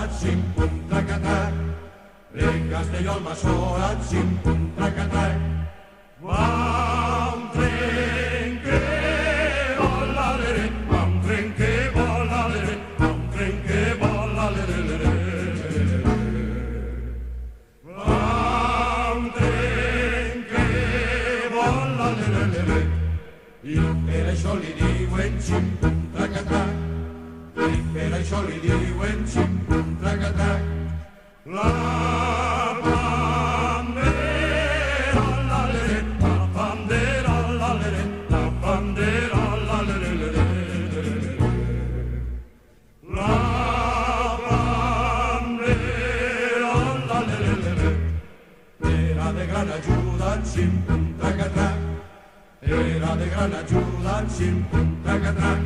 atxim, pum, tracatac. En Castelló al Masó, atxim, pum, tracatac. Va un tren que vola, lere, va un tren que vola, lere, va un tren que vola, lere, lere. Va un tren que vola, lere, lere. I per això li diuen xim-pum, tracatac. I per això li diuen xim-pum, tracatac. La bandera, la lere, la bandera, la lere, la bandera, la lere, lere, lere. La bandera, la lere, lere. Era de gran ajuda, xim-pum, tracatac. Era de gran ajuda, xim-pum, tracatac.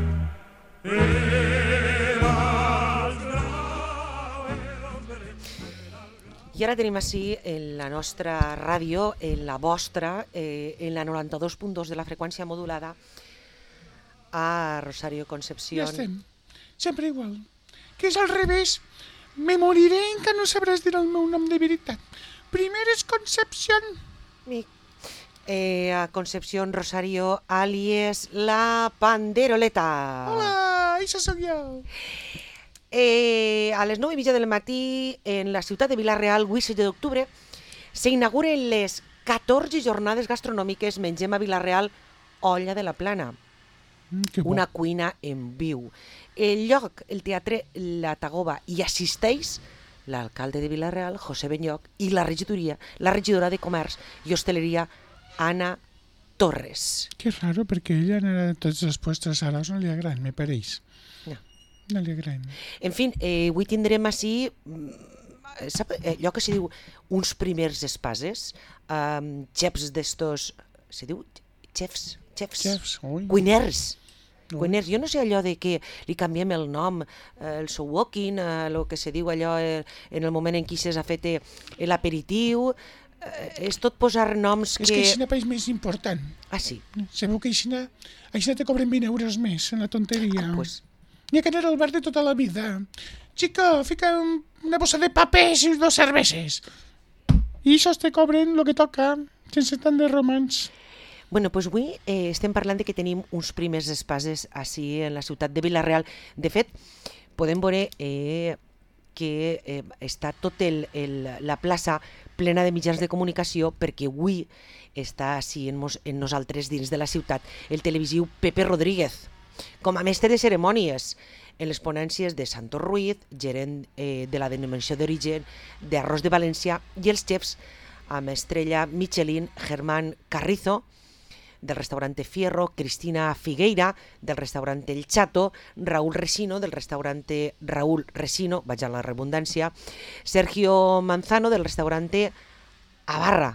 I ara tenim així en la nostra ràdio, en la vostra, en la 92.2 de la freqüència modulada, a Rosario Concepción. Ja estem, sempre igual. Que és al revés. Me moriré en que no sabràs dir el meu nom de veritat. Primer és Concepción. A Concepción Rosario, alias la Panderoleta. Hola, això sóc jo. A les 9:30 del matí, en la ciutat de Vila-real, avui 7 d'octubre, s'inauguren les 14 jornades gastronòmiques Mengem a Vila-real, Olla de la Plana. Que bo. Una cuina en viu. El lloc, el teatre La Tagoba, hi assisteix l'alcalde de Vila-real, José Benlloch, i la regidora de Comerç i Hostaleria, Ana Torres. Que raro, perquè ella anar a tots els puestos salados no li agraden, me pareix. No li agraden. En fi, avui tindrem així, sap, allò que se diu uns primers espases, xefs d'estos, se diu xefs, Ui. cuiners. Cuiners. Jo no sé allò de que li canviem el nom, el showwalking, el que se diu allò en el moment en què s'ha fet l'aperitiu, és tot posar noms que... És que així és més important. Ah, sí? Sabeu que així te cobren 20 euros més en la tonteria. Ah, pues... N'hi ha que anar al bar de tota la vida. Chico, fica una bossa de papers i 2 cerveses. I això te cobren el que toca, sense tant de romans. Bueno, doncs avui estem parlant de que tenim uns primers espases així en la ciutat de Vila-real. De fet, podem veure que està tot la plaça plena de mitjans de comunicació, perquè avui està així en nosaltres dins de la ciutat el televisiu Pepe Rodríguez, com a mestre de cerimònies en les ponències de Santos Ruiz, gerent de la denominació d'origen d'Arròs de València, i els xefs amb estrella Michelin, Germán Carrizo, del restaurante Fierro, Cristina Figueira, del restaurante El Chato, Raúl Resino, del restaurante Raúl Resino, vaja la redundància, Sergio Manzano, del restaurante Abarra.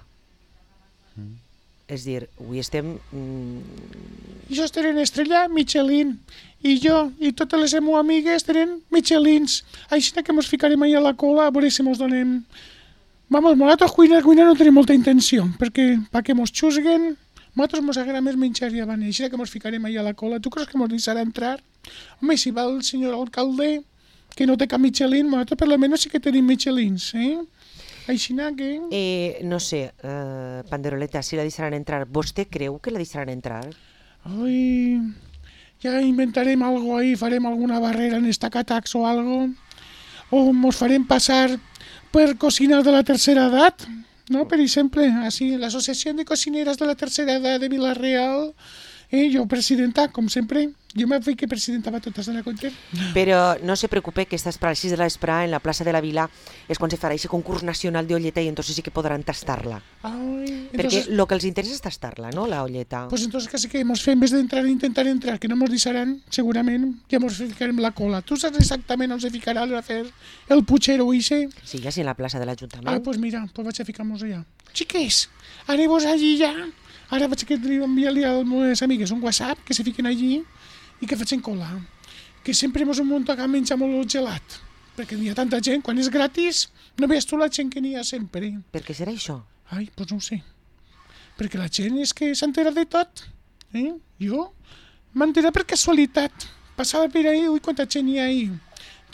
És a dir, avui estem... I jo tenen estrella Michelin, i jo i totes les meves amigues tenen Michelins. Així que ens ficarem ahí a la cola a veure si ens donem... Vamos, nosaltres cuinar no tenim molta intenció, perquè que ens xusguen, nosaltres ens agrada més menjar i abans, així que ens ficarem ahí a la cola. Tu creus que ens deixarà entrar? Home, si va el senyor alcalde, que no té cap Michelin, nosaltres per almenys sí que tenim Michelins, Així que... no sé, Panderoleta, si la deixaran entrar, vostè creu que la deixaran entrar? Ai, ja inventarem algo ahí, farem alguna barrera en estacatacs o algo, o ens farem passar per cocinar de la tercera edat, no? Per exemple, així, l'Associació de Cocineres de la Tercera Edat de Vila-real, jo presidenta, com sempre, jo m'he fet que presidentava totes de la contra. Però no se preocupe que estas para el 6 de la vesprada en la plaça de la Vila és quan se farà aquest concurs nacional de olleta i entonces sí que podran tastar-la. Perquè el que els interessa és tastar-la, no?, la olleta. Pues entonces casi que hemos fet, en vez d'entrar, intentar entrar, que no ens deixaran, segurament, ja ens ficarem la cola. Tu saps exactament on se ficarà a fer el puchero ixe? Sí, ja sí, en la plaça de l'Ajuntament. Ah, pues mira, pues vaig a ficar-nos allà. Xiques, aneu-vos allí ja. Ara vaig a enviar-li a les meves amigues un WhatsApp que se fiquen allí i que facin cola. Que sempre ens munta a menjar molt gelat. Perquè hi ha tanta gent, quan és gratis, no veies tu la gent que n'hi ha sempre. Per què serà això? Ai, doncs no ho sé. Perquè la gent és que s'entera de tot. Jo m'entera per casualitat. Passava per ahí, ui, quanta gent hi ha ahí.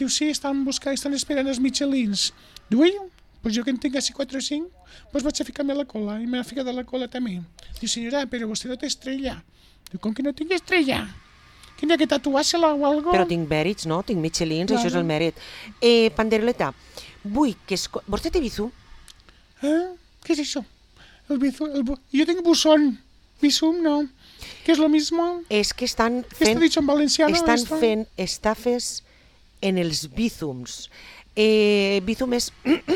Diu, sí, estan esperant els Michelins. Diu, ui, pues jo que en tinc així 4 o 5, pues vaig a ficar-me a la cola, i m'ha ficat a la cola també. Diu, senyora, però vostè no té estrella. Diu, com que no tinc estrella? Que n'hi ha que tatuar-se-la o algo? Però tinc mèrits, no? Tinc Michelins, Claro. això és el mèrit. Panderoleta, vull que... Vostè té Bizum? ¿Qué es eso? Yo tengo buzón. Bizum no. ¿Qué es lo mismo? És que estan ¿Qué está fent... dicho en valenciano? Estan esto? fent estafes en els Bizums. Bizum és...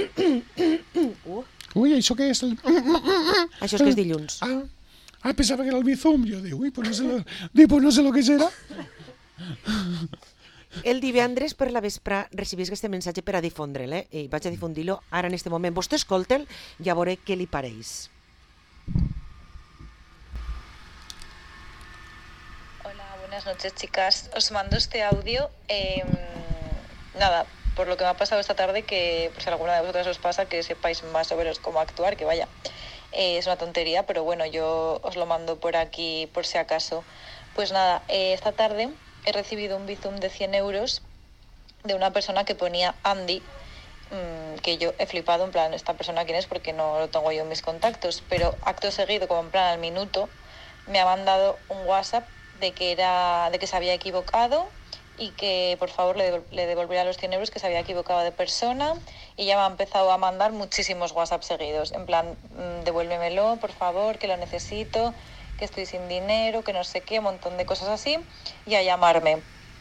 Uy, ¿eso qué es? Això és que és dilluns. Pensaba que era el Bizum. Yo digo, uy, pues no sé lo que será. El divendres per la vespre recibís aquest missatge per a difondre'l, i vaig a difundir-lo ara en este moment. Vostè escolta'l i a veure què li pareix. Hola, buenas noches, chicas. Os mando este audio. Nada, por lo que me ha pasado esta tarde, que por si alguna de vosotras os pasa, que sepáis más o menos cómo actuar, que vaya, es una tontería, pero bueno, yo os lo mando por aquí por si acaso. Pues nada, esta tarde he recibido un Bizum de 100 euros de una persona que ponía Andy, que yo he flipado, en plan, ¿esta persona quién es? Porque no lo tengo yo en mis contactos, pero acto seguido, como en plan al minuto, me ha mandado un WhatsApp de que se había equivocado y que por favor le devolviera los 100 euros, que se había equivocado de persona, y ya me ha empezado a mandar muchísimos WhatsApp seguidos, en plan, devuélvemelo, por favor, que lo necesito, que estoy sin dinero, que no sé qué, un montón de cosas así, y a llamarme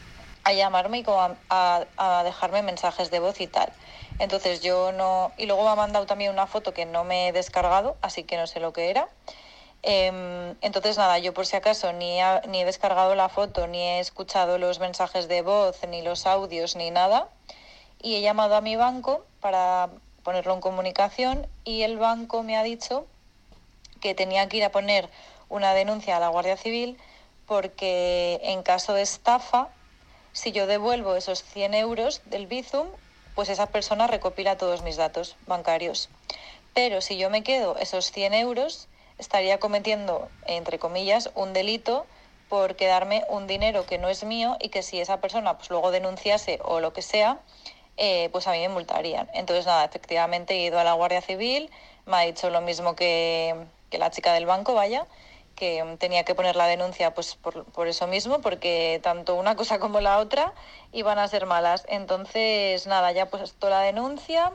y como a dejarme mensajes de voz y tal. Entonces yo no... Y luego me ha mandado también una foto que no me he descargado, así que no sé lo que era. Entonces nada, yo por si acaso ni he descargado la foto, ni he escuchado los mensajes de voz, ni los audios, ni nada. Y he llamado a mi banco para ponerlo en comunicación, y el banco me ha dicho que tenía que ir a poner una denuncia a la Guardia Civil, porque en caso de estafa, si yo devuelvo esos 100 euros del Bizum, pues esa persona recopila todos mis datos bancarios. Pero si yo me quedo esos 100 euros, estaría cometiendo, entre comillas, un delito por quedarme un dinero que no es mío, y que si esa persona pues luego denunciase o lo que sea, pues a mí me multarían. Entonces nada, efectivamente he ido a la Guardia Civil, me ha dicho lo mismo que la chica del banco, vaya, que tenía que poner la denuncia pues por eso mismo, porque tanto una cosa como la otra iban a ser malas. Entonces nada, ya pues toda la denuncia,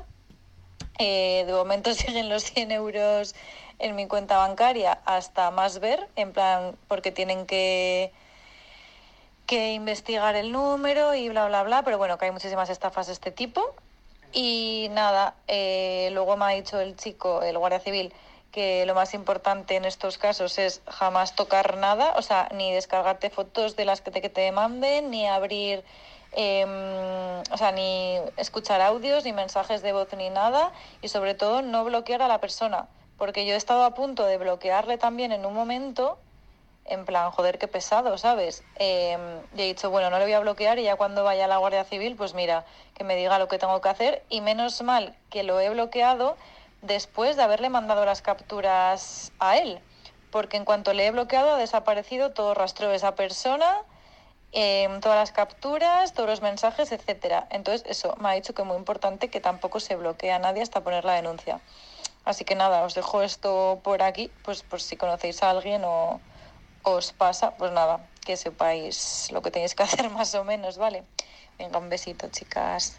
de momento siguen los 100 euros en mi cuenta bancaria hasta más ver, en plan, porque tienen que investigar el número y bla bla bla, pero bueno, que hay muchísimas estafas de este tipo. Y nada, luego me ha dicho el chico, el guardia civil, que lo más importante en estos casos es jamás tocar nada, o sea, ni descargarte fotos de las que te manden, ni abrir, o sea, ni escuchar audios, ni mensajes de voz, ni nada, y sobre todo no bloquear a la persona, porque yo he estado a punto de bloquearle también en un momento, en plan, joder, qué pesado, ¿sabes? Y he dicho, bueno, no le voy a bloquear, y ya cuando vaya a la Guardia Civil, pues mira, que me diga lo que tengo que hacer, y menos mal que lo he bloqueado después de haberle mandado las capturas a él, porque en cuanto le he bloqueado ha desaparecido todo rastreo de esa persona, todas las capturas, todos los mensajes, etcétera. Entonces eso, me ha dicho que es muy importante que tampoco se bloquee a nadie hasta poner la denuncia. Así que nada, os dejo esto por aquí, pues por si conocéis a alguien o os pasa, pues nada, que sepáis lo que tenéis que hacer más o menos, ¿vale? Venga, un besito, chicas.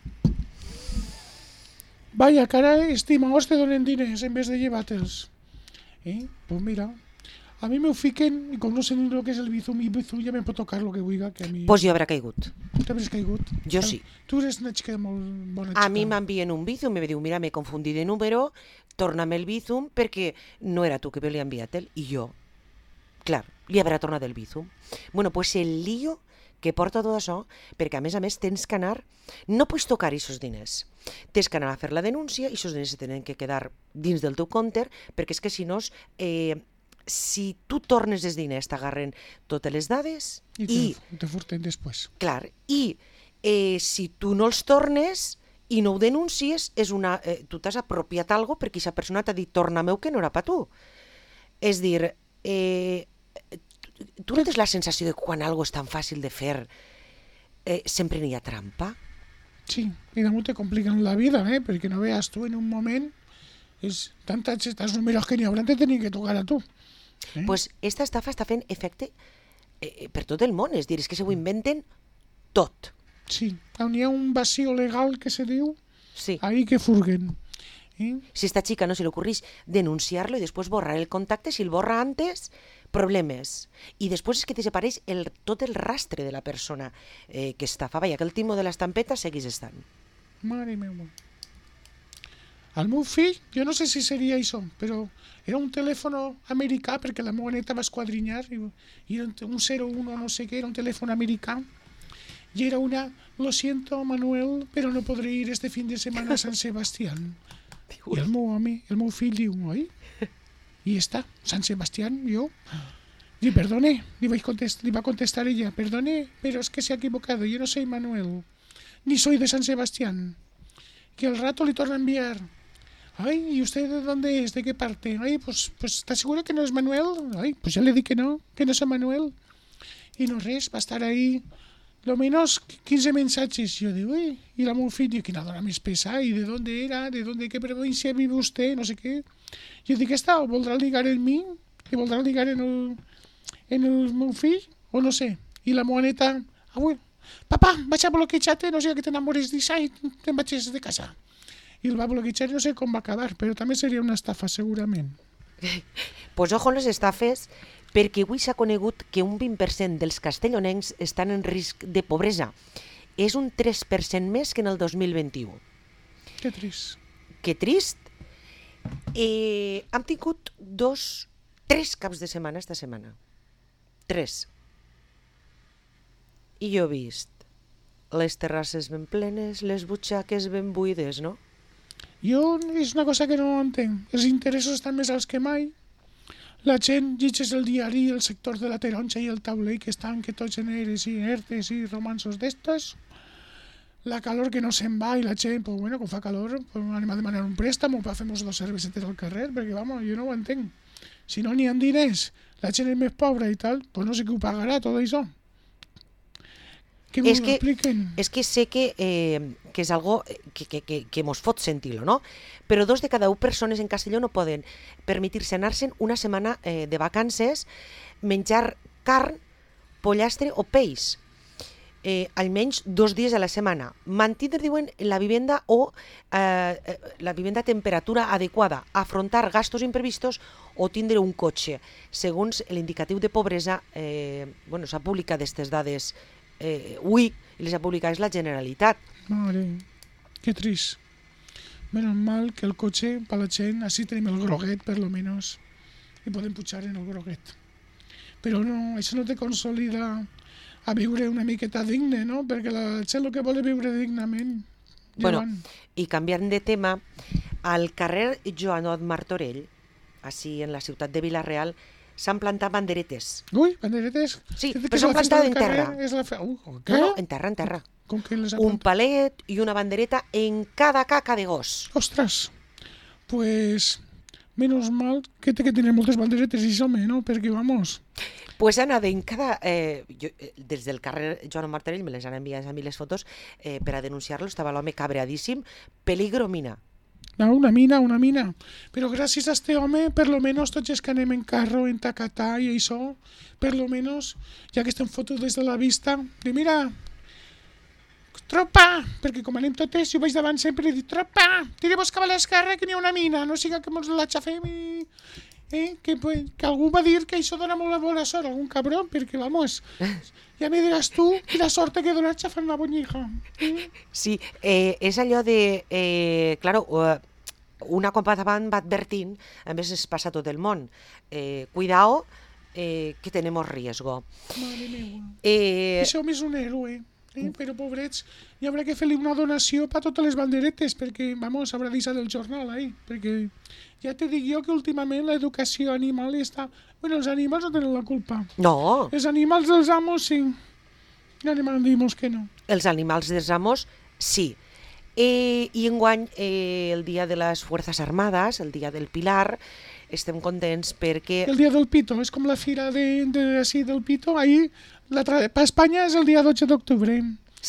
Vaya, caray, estimaos te donen diners en vez de llevártelos. Pues mira, a mí me fiquen, y com no sé ni lo que és el Bizum, i Bizum ja me pot tocar lo que vulgui, que a mi... Pues jo haurà caigut. Tu t'hauràs caigut? Jo sí. Tu eres una xica molt bona xica. A mi m'envien un Bizum, me diu, mira, m'he confundit de número, torna'm el Bizum, perquè no era tu que me l'he enviat-el, i jo, clar, li haurà tornat el Bizum. Bueno, pues el lío que porta tot això, perquè a més tens que anar, no pots tocar aquests diners, tens que anar a fer la denúncia, i aquests diners se tenen que quedar dins del teu compte, perquè és que si no, si tu tornes els diners t'agarren totes les dades, i te furten després. Clar, i si tu no els tornes i no ho denuncies, tu t'has apropiat alguna cosa perquè aquesta persona t'ha dit torna-meu que no era per tu. És dir, tu no tens la sensació de que quan algo és tan fàcil de fer sempre n'hi ha trampa? Sí, i damunt te compliquen la vida, perquè no veas tu en un moment tants números que n'hi haurà te tenen que tocar a tu. Pues esta estafa està fent efecte per tot el món, és dir, és que se ho inventen tot. Sí, on hi ha un vacío legal que se diu, Sí. ahí que furguen. Si esta chica no se le ocurrís denunciarlo y después borrar el contacte, si el borra antes, problemes. Y después es que desapareix tot el rastre de la persona que estafava, i aquell timo de l'estampeta seguís estant. Mare meva. El meu fill, jo no sé si seria això, però era un telèfon americà, perquè la meva neta va esquadrinyar, i era un 01 no sé què, era un telèfon americà, i era una, lo siento Manuel, però no podré ir este fin de semana a San Sebastián. I el meu home, el meu fill diu, oi? I està, San Sebastián, jo... Y perdone, le va a contestar ella, perdone, pero es que se ha equivocado, yo no soy Manuel, ni soy de San Sebastián. Que al rato le torna a enviar. Ay, ¿y usted de dónde es? ¿De qué parte? Ay, pues ¿está segura que no es Manuel? Ay, pues ya le di que no soy Manuel. Y no res, va a estar ahí lo menos 15 mensajes. Yo digo, uy, y la meu fill diu, quina dona més pesada, ¿y de dónde era? ¿De dónde, qué provincia vive usted? No sé qué. Yo dic, esta, o voldrà ligar en mi, i voldrà ligar en el meu fill, o no sé. I la meva neta, papà, vaig a bloquejar-te, no sé que t'enamores d'això i te'n vaig de casa. I el va bloquejar i no sé com va acabar, però també seria una estafa, segurament. Pues ojo les estafes, perquè avui s'ha conegut que un 20% dels castellonencs estan en risc de pobresa. És un 3% més que en el 2021. Que trist. Que trist. Hem tingut 3 caps de setmana esta setmana. 3. I jo he vist les terrasses ben plenes, les butxaques ben buides, no? Jo és una cosa que no entenc. Els interessos estan més alts que mai. La gent llegeix el diari, el sector de la taronja i el tauler, que estan que tots en eres i hertes i romansos d'estos. La calor que no se'n va i la gent, pues bueno, quan fa calor, pues anem a demanar un préstamo per fer-nos 2 cervesetes al carrer, perquè, vamos, jo no ho entenc. Si no n'hi ha diners, la gent és més pobra i tal, pues no sé qui ho pagarà, tot això. Que m'ho expliquen. És que sé que és algo que mos fot sentir-lo, no? Però 2 de cada 1 persones en Castelló no poden permetir-se anar-se'n una setmana de vacances, menjar carn, pollastre o peix. Almenys 2 dies a la setmana. Mantindre, diuen, la vivenda o la vivenda a temperatura adequada, afrontar gastos imprevistos o tindre un cotxe. Segons l'indicatiu de pobresa, s'ha publicat aquestes dades avui i les ha publicat la Generalitat. Mare, que trist. Menos mal que el cotxe, per la gent, així tenim el groguet, per lo menos, i podem pujar en el groguet. Però no, això no te consolida a viure una miqueta digne, no? Perquè la gent el que vol és viure dignament. Bueno, i canviant de tema, al carrer Joanot Martorell, així en la ciutat de Vila-real, s'han plantat banderetes. Ui, banderetes? Sí, però s'han plantat en terra. Què? No, en terra, en terra. Com que les ha Un palet i una bandereta en cada caca de gos. Ostres, pues menos mal que té que tenir moltes banderetes i home, no? Perquè, vamos... Pues han anat en cada... des del carrer Joan Martorell me les han enviat a mi les fotos per a denunciar-lo, estava l'home cabreadíssim, peligro mina. No, una mina. Però gràcies a este home, per lo menos tots els que anem en carro, en tacatà i això, per lo menos, ja que estem fotos des de la vista, diu, mira, tropa, perquè com anem totes, jo vaig davant sempre i dic, tropa, tireu-vos cap a l'esquerra que n'hi ha una mina, no siga que mos la xafem i... que algú va dir que això dona molt bona sort, algun cabrón, perquè, vamos, ja me diràs tu la sort que donar xafant una bonyiga. Sí, és allò de... claro, una copa davant va advertint, a més es passa a tot el món, cuidao, que tenemos riesgo. Mare meva. Això és un héroe. Però, pobrets, hi haurà que fer-li una donació per totes les banderetes, perquè, vamos, haurà deixat el jornal, perquè ja te dic jo que últimament l'educació animal està... Bueno, els animals no tenen la culpa. No. Els animals dels amos, sí. Ja anem a dir-nos que no. Els animals dels amos, sí. I enguany, el dia de les Fuerzas Armadas, el dia del Pilar, estem contents perquè... El dia del Pito, és com la fira del Pito, ahir... Per Espanya és el dia 12 d'octubre. Sí.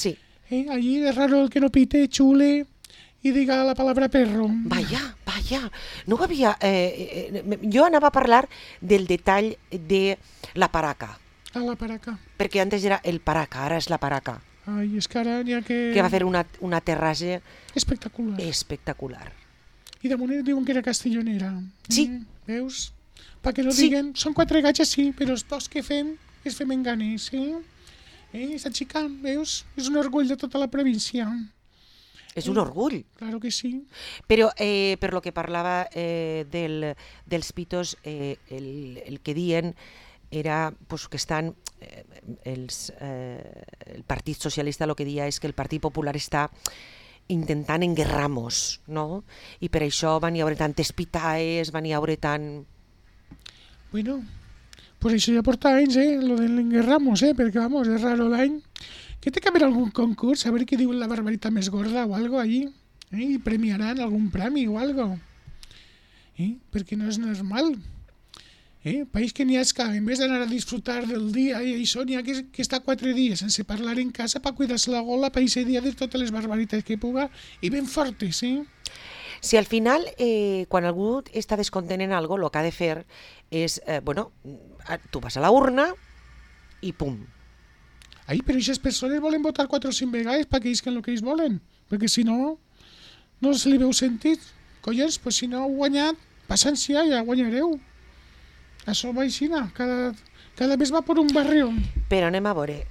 Allí es raro el que no pite, chule y diga la palabra perro. Vaya, no ho havia... jo anava a parlar del detall de la paraca, A la paraca. perquè antes era el paraca, ara és la paraca, Ai, és que ara n'hi ha que que va fer una terrassa espectacular. espectacular. I damunt diuen que era castellonera. Sí. Veus? Perquè no Sí. diguen, són 4 gatges, sí, però els 2 que fem és femenganers, sí? Esta xica, veus? És un orgull de tota la província. És un orgull. Claro que sí. Però per lo que parlava dels pitos, el que diuen era pues, que estan el Partit Socialista el que dia és que el Partit Popular està intentant enguerrar-nos, no? I per això van hi haure tantes pitaes, van hi haure tant... Bueno, pues això ja porta anys, lo de l'enguerramos, perquè vamos, és raro l'any. Que té que haver algun concurs, a veure què diuen la barbaritat més gorda o algo allí, i premiaran algun premi o algo. Perquè no és normal. País que n'hi ha que en vez d'anar a disfrutar del dia i això n'hi ha que està 4 dies sense parlar en casa per cuidar-se la gola per aquest dia de totes les barbaritats que puga i ben fortes, Si al final, quan algú està descontent en algo, el que ha de fer és, tu vas a la urna i pum. Ai, però aquestes persones volen votar 4 o 5 vegades perquè isquen el que ells volen, perquè si no, no se li veu sentit. Collons, pues si no heu guanyat, paciència, ja guanyareu. Això va així, cada mes va per un barri. Però anem a veure,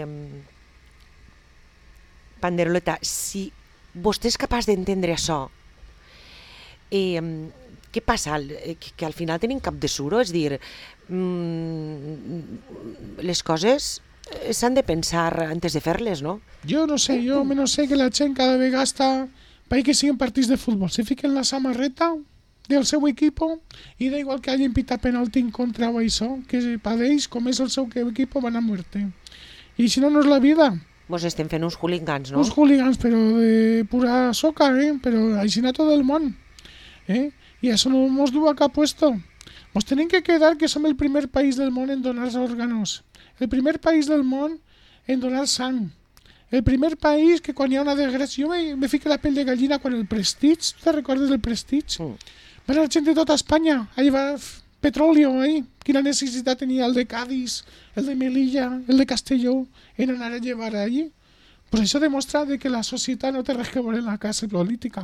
Panderoleta, si vostè és capaç d'entendre això, què passa? Que al final tenim cap de suro? És dir, les coses s'han de pensar antes de fer-les, no? Jo no sé, jo almenys sé que la gent cada vegada està per que siguin partits de futbol. Se fiquen la samarreta del seu equip i da igual que hagin pitat penalti en contra o això, que per ells, com és el seu equip, van a muerte. I si no, no és la vida. Mos estem fent uns hooligans, no? Uns hooligans, però de pura soca, però així a tot el món. I això no ens du a cap puesto. Ens tenim que quedar que som el primer país del món en donar òrganos. El primer país del món en donar sang. El primer país que quan hi ha una desgràcia... Jo me fico la pell de gallina quan el Prestige, tu te recordes del Prestige? Va anar gent de tota Espanya, allà va petróleo, quina necessitat tenia el de Cádiz, el de Melilla, el de Castelló, en anar a llevar allí. Pues això demostra que la societat no té res que veure en la classe política.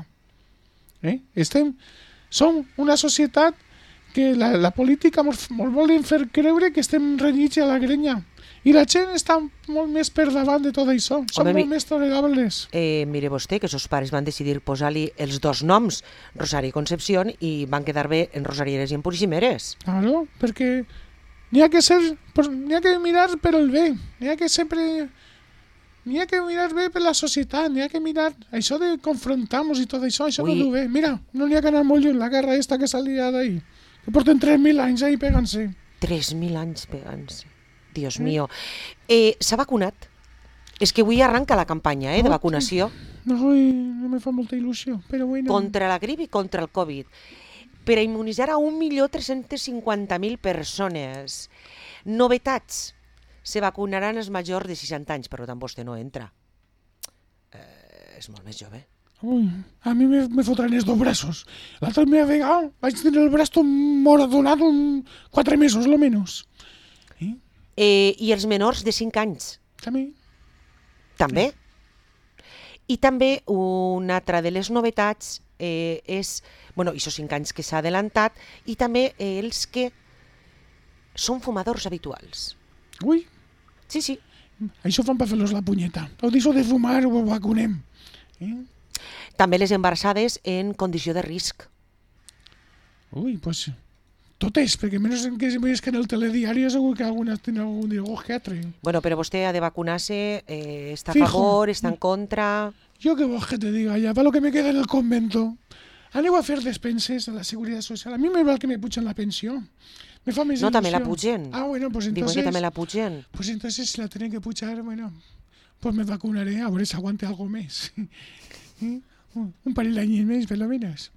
Som una societat que la política ens volen fer creure que estem renyits a la grenya. I la gent està molt més per davant de tot això. Som molt més tolerables. Mire vostè que els pares van decidir posar-li els 2 noms, Rosari i Concepción, i van quedar bé en rosarieres i en purissimeres. Claro, perquè n'hi ha que mirar per el bé. N'hi ha que mirar bé per la societat. N'hi ha que mirar això de confrontar-nos i tot això. Això no du bé. Mira, no n'hi ha que anar molt lluny la guerra esta que salia d'ahir. Que porten 3.000 anys ahí pegant-se. 3.000 anys pegant-se. Dios mío. S'ha vacunat? És que avui arranca la campanya de vacunació. No me fa molta il·lusió, però bueno. Contra la grip i contra el Covid. Per a immunitzar a 1.350.000 persones. Novetats. Se vacunaran els majors de 60 anys, per tant vostè no entra. És molt més jove. Ui, a mi me fotran els 2 braços. L'altra vegada vaig tenir el braç moradonat 4 mesos, lo menos. I els menors de 5 anys? També. I també una altra de les novetats és, aquests 5 anys que s'ha adelantat, i també els que són fumadors habituals. Ui. Sí. Això fan per fer-los la punyeta. O deixo de fumar o ho vacunem. També les embarassades en condició de risc. Ui, pues... Totes, perquè menys que en el telediari segur que algunes tenen algun dibuix que altre. Bueno, però vostè ha de vacunar-se, està a favor, està en contra... Jo què vols que te diga ja, para lo que me queda en el convento. Aneu a fer despenses a la Seguridad Social. A mi me val que me pugen la pensió. Me fa més no, il·lusió. també la pugen. Bueno, pues entonces... Diuen que també la pugen. Pues entonces si la tienen que pujar, bueno, pues me vacunaré a veure si aguante algo més. Un parell d'anyis més, per lo menos.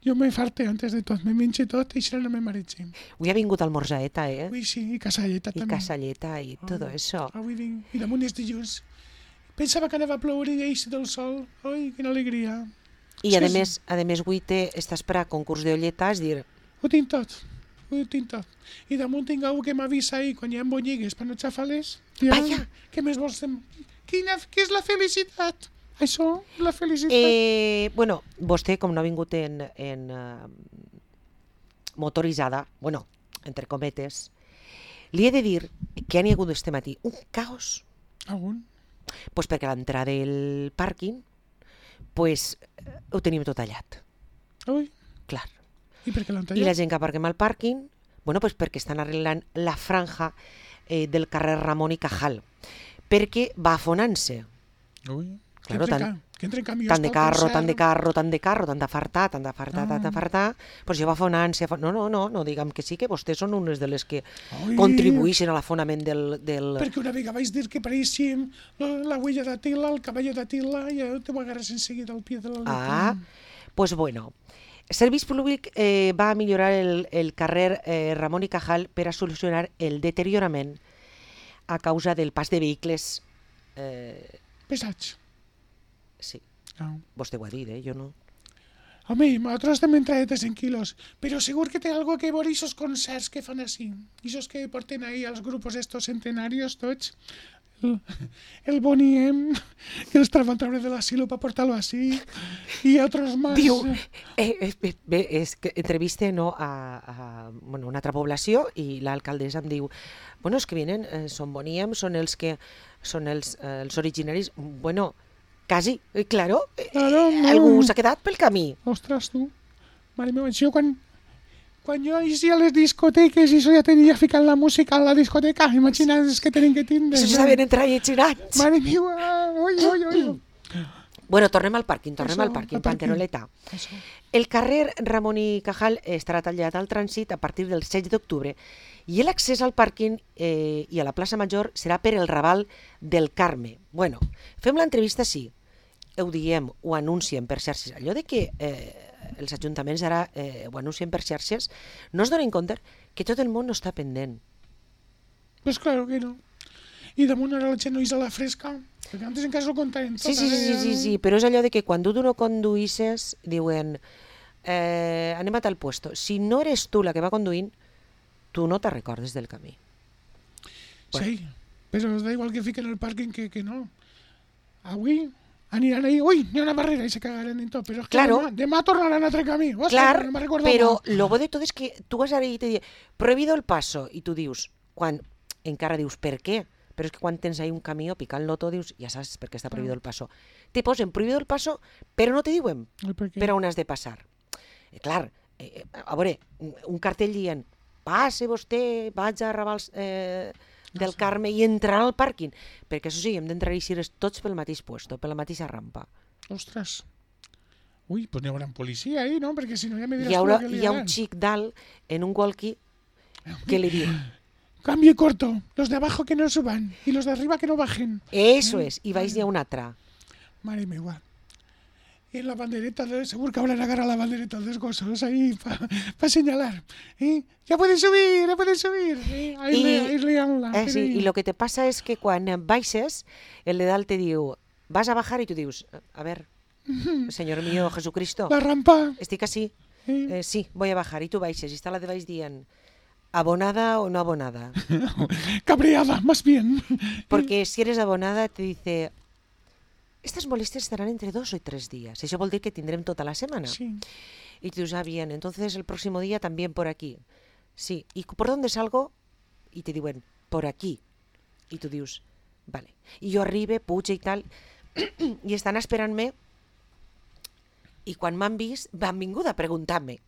Jo me farte antes de tot, me menjo tot i això no me marege. Avui ha vingut almorzaeta, Ui, sí, i casalleta I també. casalleta i todo eso. Avui vinc, i damunt és dilluns. Pensava que anava a ploure i eix del sol. Ai, quina alegria. I a més avui estàs per a concurs d'olleta, és dir, Ho tinc tot. I damunt tinc algú que m'avisa ahir quan hi ha bonyigues per no xafar-les. Vaja! Què més vols? Què és la felicitat? Això, la felicitat. Bueno, vostè, com no ha vingut en motoritzada, bueno, entre cometes, li he de dir que han hi hagut este matí un caos, Algun? pues perquè a l'entrada del pàrquing pues, ho tenim tot tallat, Ui, clar. i per què l'han I tallat? la gent que aparquem al pàrquing, bueno, pues perquè estan arreglant la franja del carrer Ramon i Cajal, perquè va afonant-se. Ui, Claro, que entren camions Tant de pel carro, concert. tant d'afartar, pues ja va afonant-se. No, diguem que sí, que vostès són unes de les que Ui. contribueixen a l'afonament del... Perquè una vegada vaig dir que pareixíem la huella d'Atila, el cavall d'Atila, i ja te ho agarres en seguida al pie de la Ah, pues bueno. Serveis Públic va millorar el carrer Ramon i Cajal per a solucionar el deteriorament a causa del pas de vehicles. Pesats. Sí, No. vostè ho ha dit, jo no. Home, nosaltres també hem traet 100 quilos, però segur que té algo que veure esos concerts que fan així. Esos que porten ahí als grupos estos centenarios tots. El Boniem, que els van treure de l'asilo per portar-lo així, i altres més. Diu, és que entreviste no, a una altra població i l'alcaldessa em diu, bueno, els que vienen són Boniem, són els originaris, bueno, quasi, claro, algú s'ha quedat pel camí. Ostres, tu. Mare meva, jo quan jo eixia a les discoteques i això ja tenia ficant la música a la discoteca, imagina't els que tenen que tindre. Això saben entrar i xinats. Mare meva, oi. Bueno, tornem al pàrquing, al pàrquing. Panteroleta. Això. El carrer Ramon i Cajal estarà tallat al trànsit a partir del 16 d'octubre i l'accés al pàrquing i a la plaça Major serà per el Raval del Carme. Bueno, fem l'entrevista, sí, ho diem, ho anunciem per xarxes. Allò de que els ajuntaments ara ho anuncien per xarxes, no es donen compte que tot el món no està pendent. Pues claro que no. I damunt ara la gent no és a la fresca, perquè antes en casa ho contaven tot. Sí, però és allò de que quan tu no conduïsses, diuen, anem a tal puesto. Si no eres tu la que va conduint, tu no te recordes del camí. Sí, però da igual que fiquen el pàrquing que no. Avui aniran ahí, ui, n'hi ha una barrera i se cagaran en tot, però és que Claro. demà tornaran a altre camí. Ostres, Clar, no me'n recordo però mal. lo bo de tot és que tu vas ara i te dius, prohibido el paso, i tu dius, quan encara dius, per què? Però és que quan tens ahí un camió picant loto, dius, ja saps per què està prohibido el paso. Te posen prohibido el paso, però no te diuen Ai, per què? per on has de passar. Clar, a veure, un cartell dient, passe vostè, vaig a Ravals del Carme i entrar al pàrquing, perquè això sí, hem d'entrar i eixir tots pel mateix puesto, per la mateixa rampa. Ostres. Ui, pues n'hi haurà un policia ahí, no? Perquè si no ja me diràs Hi ha tu un xic dalt en un walkie que li diu, Cambio corto, los de abajo que no suban y los de arriba que no bajen. eso és, i vaig dir a un altre. Mare meva. Y en la bandereta, seguro que habrán agarrado la bandereta de los gozos ahí para señalar. Ya pueden subir, ya pueden subir. Ahí liándola. Sí, i el que te passa és que quan baixes, el de dalt te diu, vas a bajar i tu dius, a ver, Señor mío Jesucristo, La rampa. estic així, sí, voy a bajar, i tu baixes, i està la de baix dient, abonada o no abonada. Cabreada, más bien. Porque si eres abonada te dice, estas molestias estarán entre 2 o 3 días. Això vol dir que tindrem tota la setmana. Sí. Y tú dices, bien, entonces el próximo día también por aquí. Sí, ¿y por dónde salgo? Y te diuen, por aquí. Y tú dius, vale. I jo arribe, puja i tal, i estan esperant-me, i quan m'han vist, m'han vingut a preguntar-me.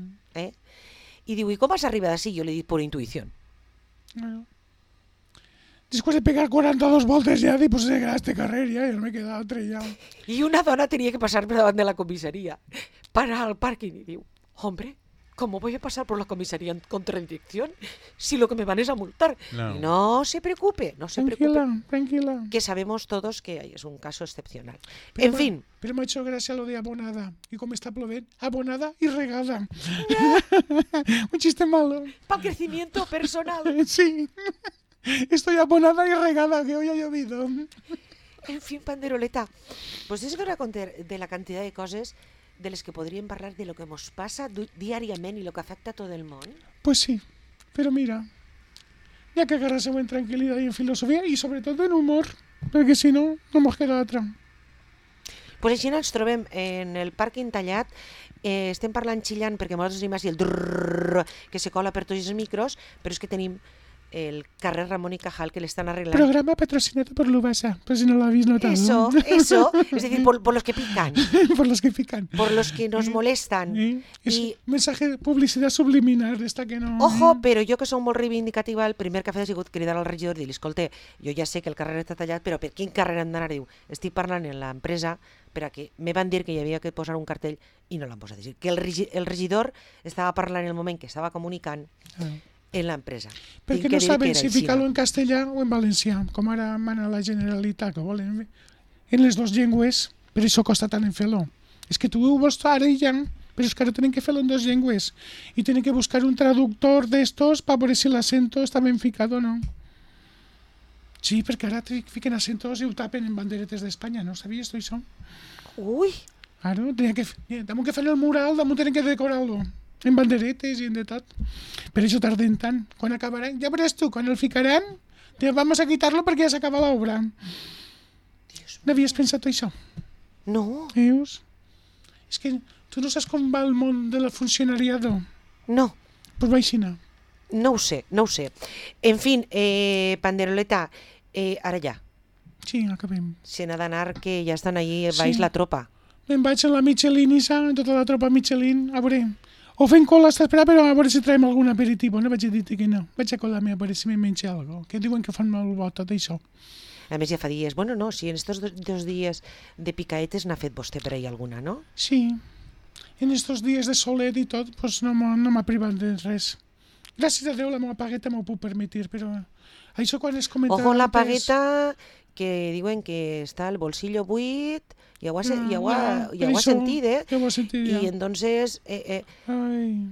I diu, ¿y cómo has arribado así? Yo le di por intuición. Bueno. Después de pegar 42 voltes ya, pues he quedado este carrer ya, y no me he quedado estrellado. I una dona tenia que passar per davant de la comissaria, parar al pàrquing i diu, hombre, ¿cómo voy a pasar por la comisaría en contradicción si lo que me van es a multar? No. No se preocupe, no se preocupe. Tranquila. Que sabemos todos que es un caso excepcional. Pero En fin, Pero m'ha hecho gracia lo de abonada. Y como está plovent, abonada y regada. Un chiste malo. para crecimiento personal. Sí. Estoy abonada y regada, que hoy ha llovido. En fin, Panderoleta, pues es hora de la cantidad de cosas de las que podrían hablar de lo que nos pasa diariamente y lo que afecta a todo el mundo. Pues sí, pero mira, ya que agarrarse en tranquilidad y en filosofía y sobre todo en humor, porque si no, no nos queda otra. Pues així ens trobem en el pàrquing tallat, estem parlant xillant perquè nosaltres tenim així el drrrr que se cola per tots els micros, però és que tenim el carrer Ramón y Cajal que le están arreglando. Programa patrocinado por Lubasa, por si no lo habéis notado. Eso, es decir, por los que pican, Por los que pican. por los que nos molestan. És I, mensaje de publicitat subliminar, esta que no... ojo, però jo que soc molt reivindicativa, el primer que ha fet ha sigut cridar al regidor i dir-li, escolta, jo ja sé que el carrer està tallat, però per quin carrer hem d'anar? Diu, estic parlant en l'empresa per a que me van dir que hi havia que posar un cartell i no l'han posat. És a dir, que el regidor estava parlant en el moment que estava comunicant en l'empresa. Perquè no saben si ficar-lo en castellà o en valencià, com ara mana la Generalitat, que volen en les dues llengües, per això costa tant en fer-lo. És que tu ho vols ara i ja, però és que ara tenen que fer-lo en dues llengües i tenen que buscar un traductor d'estos per veure si l'acento està ben ficat o no. Sí, perquè ara fiquen acentos i ho tapen en banderetes d'Espanya, no sabies tu això? Ui! Claro, damunt que fan el mural, damunt tenen que decorar-lo. En banderetes i en de tot. Per això tarden tant. Quan acabaran, ja veuràs tu, quan el ficaran, vamos a quitar-lo perquè ja s'acaba l'obra. No havies pensat això? No, Veus? És que tu no saps com va el món del funcionariado. no. Pues va així, no. No ho sé, no ho sé. En fin, Panderoleta, ara ja. Sí, acabem. Se n'ha d'anar, que ja estan allí baix Sí. la tropa. Me'n vaig amb la Michelin, amb tota la tropa Michelin, a veure. O fent cola està esperant, però a veure si traiem algun aperitivo. No vaig a dir que no. Vaig a colar-me a veure si me menja alguna cosa. Que diuen que fan molt bo tot això. A més, ja fa dies. Bueno, no, si en estos dos dies de picaetes n'ha fet vostè per ahí alguna, no? Sí. En estos dies de solet i tot, pues no m'ha privat de res. Gràcies a Déu la meva pagueta m'ho puc permetir, però això quan es comenta... Ojo la pagueta, que diuen que està el bolsillo buit, ja ho ha sentit, eh? Ja ho ha sentit, ja. I entonces Ai,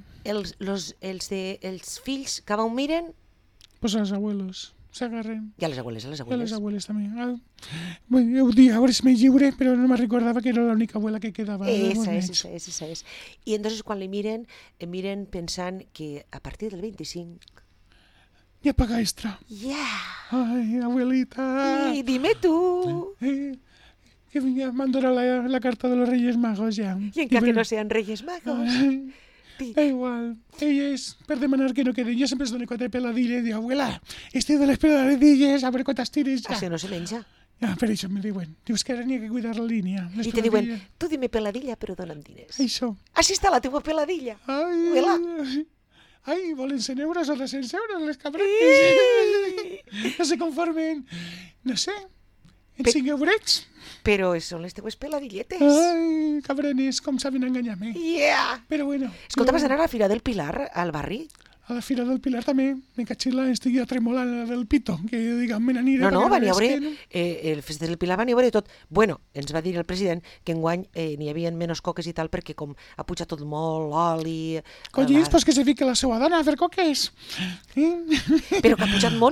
els fills que ho miren, pues als abuelos s'agarren. i a les abueles, I a les abueles també. Bueno, Ho dic, a veure si m'he lliure, però no me recordava que era l'única abuela que quedava. Esa és. I entonces quan li miren pensant que a partir del 25... Ni a pagar extra. Yeah! Ai, abuelita. I dime tu! Que vinga, m'endurà la carta de los Reyes Magos ja. I encara que no sean Reyes Magos. Ai, da igual. Elles, per demanar que no queden, jo sempre es dono 4 peladilles i dic, abuela, este de les peladilles, a veure quantes tires ja. Això no se menja. Ja, per això me diuen. Dius que ara n'hi ha que cuidar la línia. I te diuen, tu dime peladilla, però dona'm diners. Això. Així està la teva peladilla. Ai, Abuela. ai, volen 100 euros o 200 euros, les cabrones. No se conformen. No sé, en 5 eurets. Però són les teves peladilletes. Ai, cabrones, com saben enganyar-me. Yeah! Però bueno. Escolta, vas anar a la Fira del Pilar, al barri? A la Fira del Pilar també, me catxila, estic ja tremolant la del pito, que jo dic, me n'aniré. No, perquè van a és veure, que no. el Festa del Pilar van a veure tot. Bueno, ens va dir el president que enguany n'hi havia menys coques i tal, perquè com ha pujat tot molt l'oli... Collins, pues que se fique la seva dona a fer coques. Però que ha pujat molt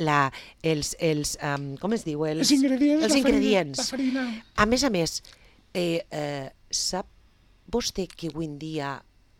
com es diu? Els ingredients. Els ingredients. La farina. A més, sap vostè que avui en dia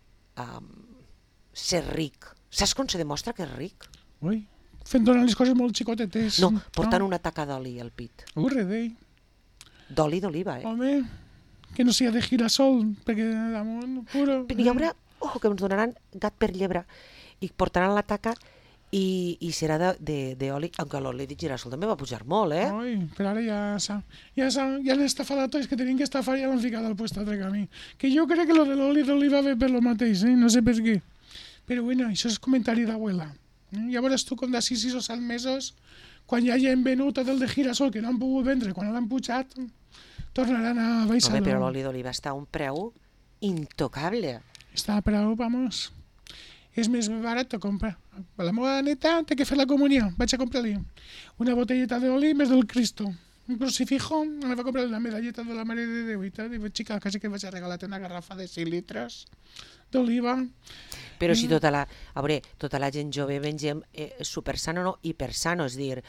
ser ric, saps com se demostra que és ric? Ui, fent donar les coses molt xicotetes. No, portant una taca d'oli al pit. Redei. D'oli d'oliva, Home, que no sigui de girasol, perquè damunt, puro... Hi haurà, ojo, que ens donaran gat per llebre i portaran la taca i serà d'oli, aunque l'oli de girassol també va pujar molt, eh? Ai, però ara ja han estafat a tots que tenien que estafar i ja l'han ficat al puesto altre camí. Que jo crec que lo de l'oli d'oliva ve per lo mateix, no sé per què. Però bueno, això és comentari d'abuela. Ja veuràs tu com d'ací 6 o 7 mesos, quan ja hagin venut tot el de girasol que no han pogut vendre, quan l'han pujat, tornaran a baixar. Home, però l'oli d'oliva està a un preu intocable. Està a preu, vamos. és més barat comprar. Per la meva neta té que fer la comunió, vaig a comprar-li una botelleta d'oli més del Cristo, un crucifijo, me va comprar una medalleta de la Mare de Déu i tal, i vaig, xica, quasi que vaig a regalar-te una garrafa de 6 litres d'oliva. Però si tota la gent jove mengem supersano, no hipersano, és dir,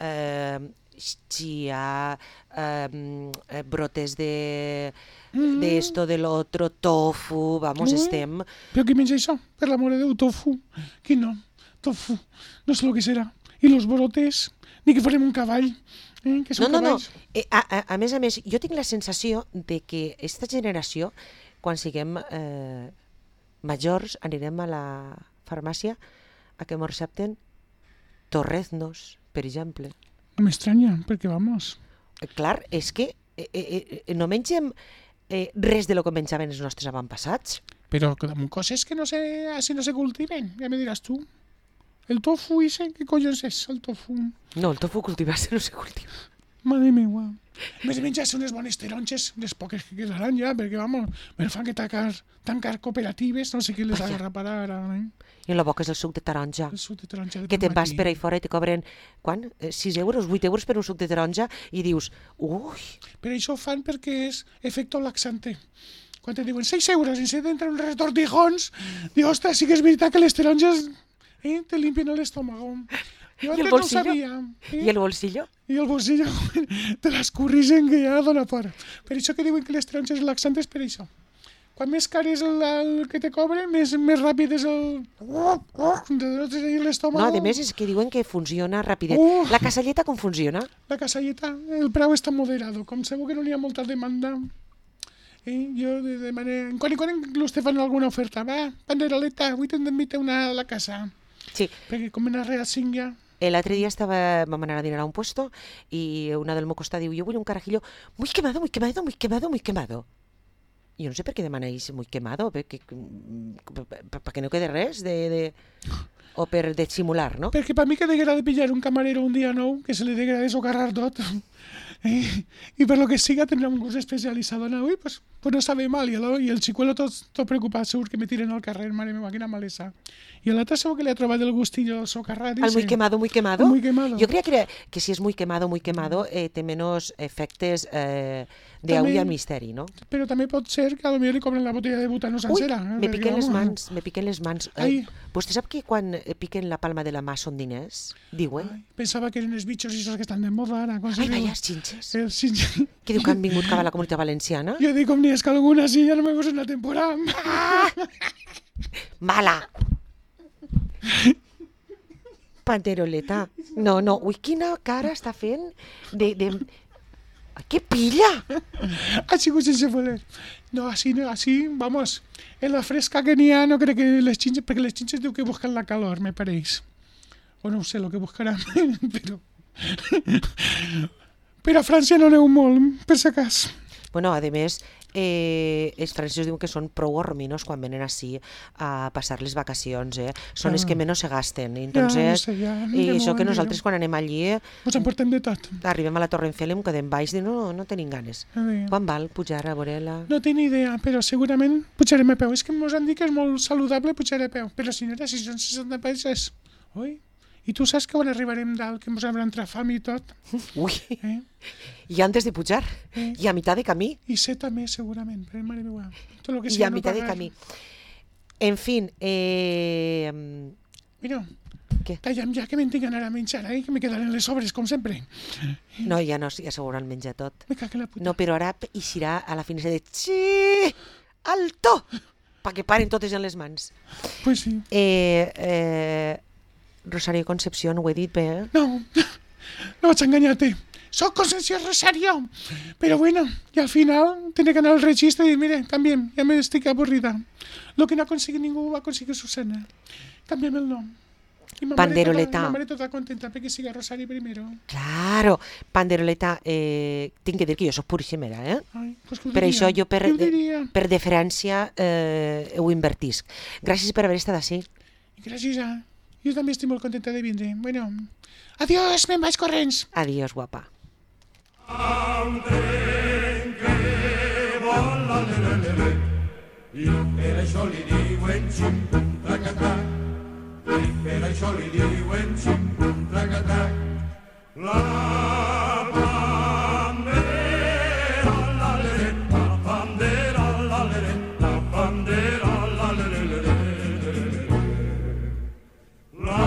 chia, brotes de esto, de l'altre, tofu, vamos, estem... Però qui menja això? Per l'amor de Déu, tofu. Qui no? Tofu. No sé el que serà. I los brotes? Ni que farem un cavall. Que són cavalls. A més, jo tinc la sensació de que aquesta generació, quan siguem majors, anirem a la farmàcia a que ens recepten torreznos, per exemple. No m'estranya, perquè vamos. Clar, és que no mengem res de lo que menjaven els nostres avantpassats. Però damunt coses que no se cultiven, ja me diràs tu. El tofu, què collons és el tofu? No, el tofu cultivar-se no se cultiva. Mare meva. A més de menjar-se unes bones taronges, les poques que quedaran ja, perquè, vamos, me fan que tancar cooperatives, no sé qui les agarra per ara. I en la boca és el suc de taronja. El suc de taronja de que te'n vas per ahí fora i te cobren, quan? 6 euros, 8 euros per un suc de taronja i dius, ui... Però això ho fan perquè és efecte laxante. Quan te diuen 6 euros i se t'entren uns retortijons, dius, ostres, sí que és veritat que les taronges te limpien l'estómago. Jo I el bolsillo? I el bolsillo? I el bolsillo te l'escorrigen que ja dona por. Per això que diuen que les taronges laxantes per això. Quan més car és el que te cobren, més ràpid és el... l'estómago. No, a més és que diuen que funciona rapidet. La casalleta com funciona? La casalleta, el preu està moderado. Com segur que no hi ha molta demanda, jo demané... Quan vostè fan alguna oferta, va, panderoleta, avui t'invita una a la casa. Sí. Perquè com en arrel 5 ja... L'altre dia vam anar a dinar a un puesto i una del meu costat diu, jo vull un carajillo muy quemado, muy quemado, muy quemado, muy quemado. Jo no sé per què demanéis muy quemado, perquè no quede res o per dissimular, no? Perquè per mi que deguera de pillar un camarero un dia nou, que se li deguera de socarrar tot, i per lo que siga tindrà un gust especialitzat. Ui, pues no sabe mal, i el xicuelo tot preocupat, segur que me tiren al carrer, mare meva, quina malesa. I l'altre segur que li ha trobat el gustillo al socarrat. El muy quemado, muy quemado? Muy quemado. Jo creia que si és muy quemado, té menys efectes d'aull al misteri, no? Però també pot ser que potser li cobren la botella de butano sencera. Me piquen les mans. Vostè sap que quan piquen la palma de la mà són diners? Diuen. Pensava que eren els bitxos i que estan de moda ara. Ai, vaya, els xinxes. Els xinxes. Que diu que han vingut cap a la Comunitat Valenciana? Jo dic, com n'hi és que alguna sí, ja no me posen la temporada. Mala! Panderoleta. No, ui, quina cara està fent de... Ai, que pilla! Ha sigut sense voler. No, así, vamos, en la fresca que n'hi ha, no crec que les xinxes, perquè les xinxes diu que busquen la calor, me pareix. O no sé el que buscaran, però a França no aneu molt, per si cas. Bueno, a més, els francesos diuen que són prou horminos quan venen així a passar les vacacions, Són els que menys se gasten. Entonces, i això que nosaltres quan anem allí... Ens emportem de tot. Arribem a la Torre Eiffel i em quedem baix i no tenim ganes. Quan val pujar a veure la... No tinc idea, però segurament pujarem a peu. És que ens han dit que és molt saludable pujar a peu. Però senyora, si són 60 pesos... Ui... I tu saps que quan arribarem dalt, que ens haurà entrat fam i tot? Ui, i antes de pujar, i a mitad de camí. I ser també, segurament, però mare meva. I a mitad de camí. En fin, Mira, què? Calla'm ja que me'n tinc d'anar a menjar, que me quedaran les sobres, com sempre. No, ja s'ho hauran menjat tot. Me cago en la puta. No, però ara eixirà a la finestra de sí, alto, perquè paren totes en les mans. Pues sí. Rosario Concepción, ho he dit bé, No vaig enganyar-te. Soc Concepción Rosario. Però bueno, i al final tindré que anar al registre i dir, mire, canviem, ja m'estic avorrida. Lo que no ha aconseguit ningú ho va aconseguir Susana. Canviem el nom. Panderoleta. Mi mare tota contenta perquè siga Rosario primero. Claro, Panderoleta, tinc que dir que jo soc puríssimera, Ai, pues per això jo per deferència ho invertisc. Gràcies per haver estat així. Gràcies a... Jo també estic molt contenta de vindre. Bueno, adiós, me'n vaig corrents. Adiós, guapa. A un tren que vola, i per això li diuen xim, tracatrac, i per això li diuen xim-pum, tracatrac. La bandera, la leret, la bandera, la leret, la bandera, la leret. La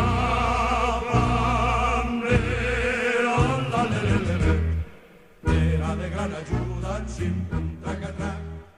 bandera, la leret, era de gran ajuda, xim-pum, tracatrac.